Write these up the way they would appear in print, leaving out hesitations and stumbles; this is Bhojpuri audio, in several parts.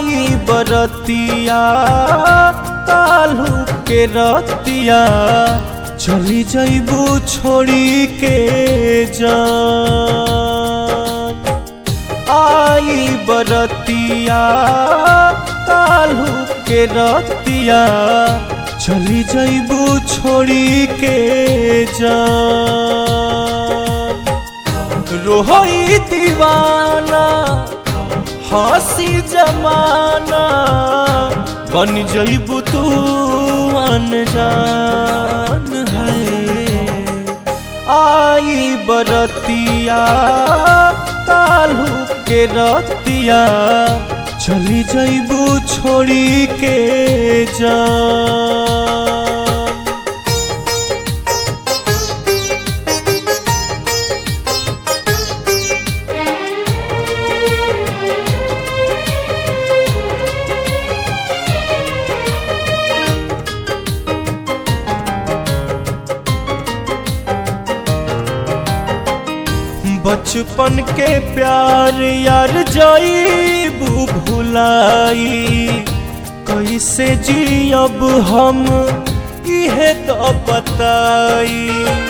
आई बरतिया काल्हू के रतिया चली जइबू छोड़ी के जान। आई बरतिया काल्हू के रतिया चली जइबू छोड़ी के जान। रोई दीवाना हंसी जमाना बन जइबू तू अनजान है। आई बरतिया काल्हू के रतिया चली जइबू छोड़ी के जान। बचपन के प्यार यार जाइबू भुलाई कैसे जियब हम इहे तो बताई।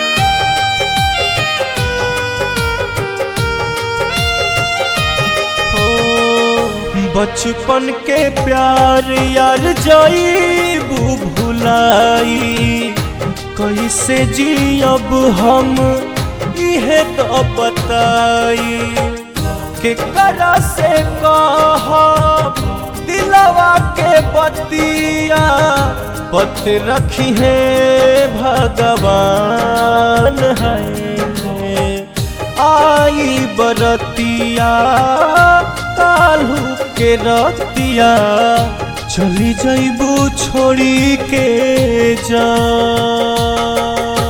हो बचपन के प्यार यार जाइबू भुलाई कैसे जियब हम इहे तो बताई। केकरा से कहब दिलवा के बतिया पत रखी है भगवान है। आई बरतिया काल्हू के रतिया चली जइबू छोड़ी के जान।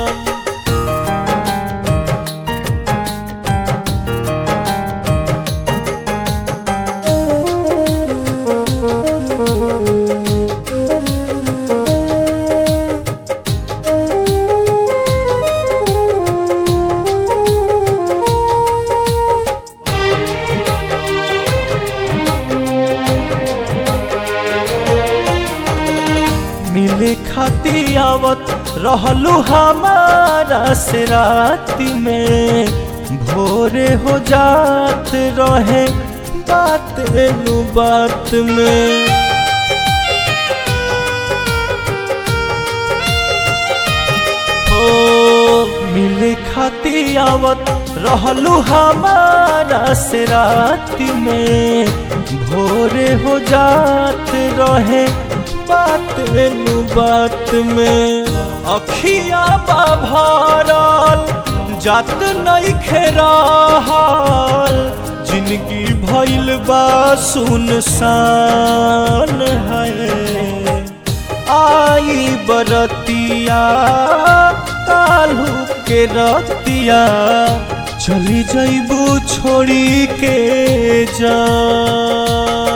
मिले खाती आवत रहलू हमारा से राती में भोरे हो जात रहे बात नु बात में। हो मिले खाती आवत रहलू हमारा से राती में भोरे हो जात रहे बात नु बात में। अखिया बाभरल जात नहीं खेराल जिंदगी भइल बा सुनसान है। आई बरतिया काल्हू के रतिया चली जइबू छोड़ी के जान।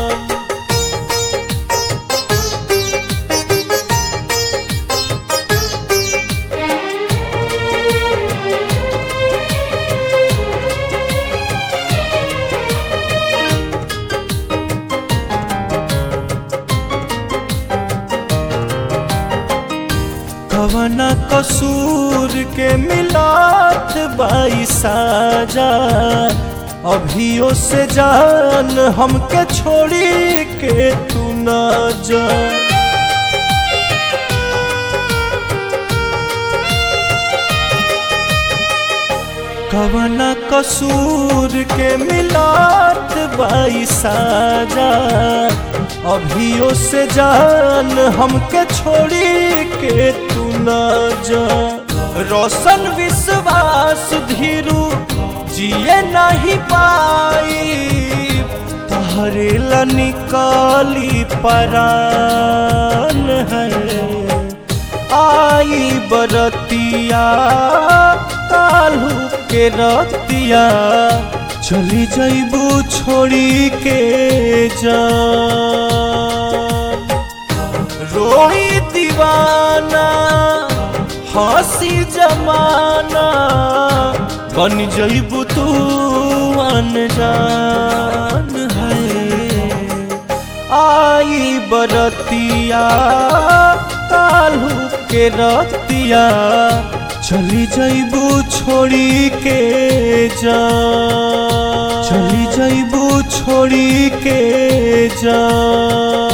कवना कसूर के मिलात बाई साजा अभियो से जान हमके छोड़ी के तू ना जा। कवना कसूर के मिलात बाई साजा अभियो से जान हमके छोड़ी के तू ना जा। रोशन विश्वास धीरू जिए नहीं पाई तहरे ला निकाली परान है। आई बरतिया काल्हू के रतिया चली जइबू छोड़ी के जान। रोई दीवाना हंसी जमाना बन जइबू तू अनजान है। बरतिया कालू के रतिया चली जइबू छोड़ी के जा, चली जइबू छोड़ी के जा।